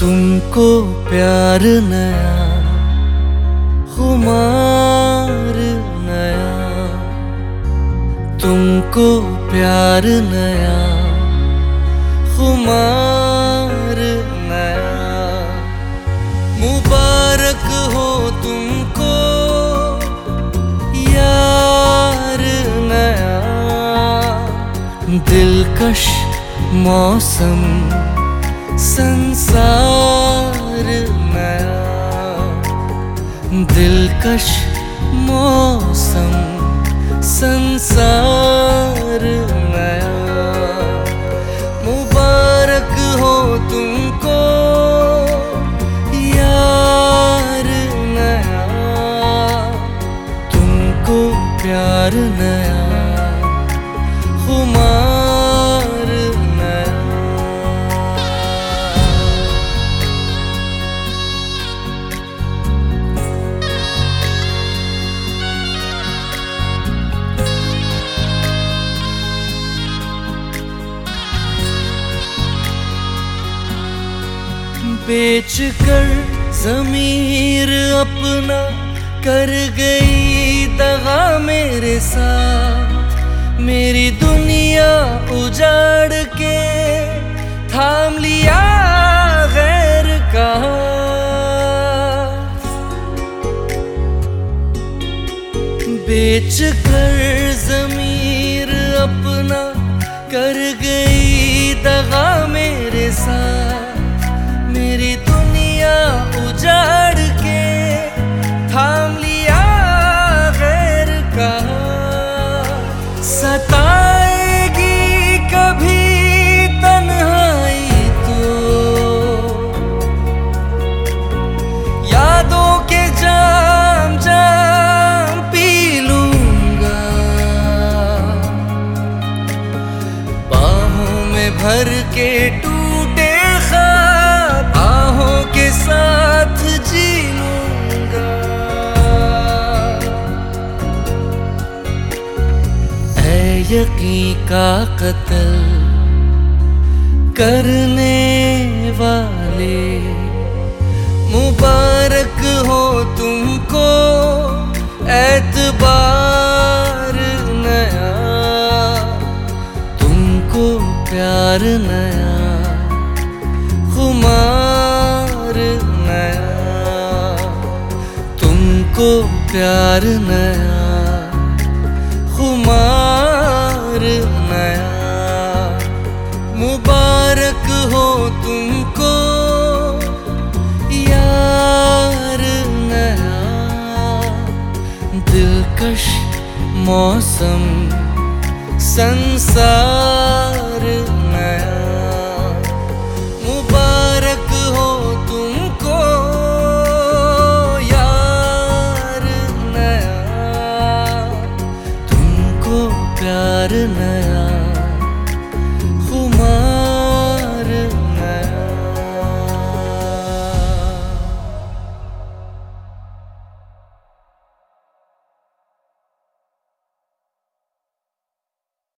तुमको प्यार नया, खुमार नया। तुमको प्यार नया, खुमार नया। मुबारक हो तुमको यार नया। दिलकश मौसम, संसार नया। दिलकश मौसम, संसार नया। मुबारक हो तुमको यार नया। तुमको प्यार नया, खुमार नया। बेच कर ज़मीर अपना कर गई दगा मेरे साथ। मेरी दुनिया उजाड़ के थाम लिया गैर का हाथ। बेच कर ज़मीर अपना कर गई दगा मेरे साथ। मेरी दुनिया उजाड़ के थाम लिया गैर का। सताएगी कभी तन्हाई तो यादों के जाम जाम पी लूंगा। बाहों में भर के टूटे ख्वाब आहों के साथ जी लूंगा। ऐ यकीन का कत्ल करने वाले, मुबारक हो तुमको एतबार नया। तुमको प्यार नया, खुमार नया। तुमको प्यार नया, खुमार नया। मुबारक हो तुमको यार नया। दिलकश मौसम, संसार